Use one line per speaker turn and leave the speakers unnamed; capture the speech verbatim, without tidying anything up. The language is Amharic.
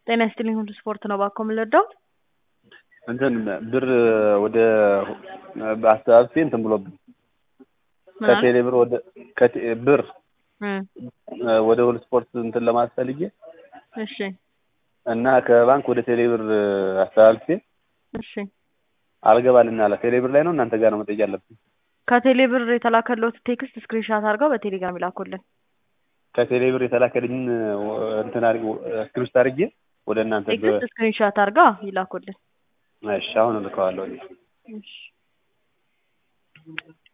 ጤና ይስጥልኝ ሁሉ ስፖርት ነው ባኮ ምልርዳው
እንትን ብር ወደ በአስተላልፌ እንትን ብሎብኝ ከቴሌ ብር ወደ ከቴ ብር ወደ ሁሉ ስፖርት እንትን ለማስፈልጌ
እሺ
እና ከባንክ ወደ ቴሌ ብር አስተላልፌ
እሺ
አልገባልና አለ ቴሌ ብር ላይ ነው እናንተ ጋር ነው መጠየቅ ያለብኝ
ከቴሌ ብር የተላከለው ቴክስት ስክሪንሾት አድርገው በቴሌግራም ይላኩልን
ከቴሌ ብር የተላከልኝ እንትን አድርገው ስክሪንሾት አድርጌ ወደ እናንተ
ቴክስት ስክሪንሾት አድርገው ይላኩልን
እሺ አሁን ልከዋለሁ እሺ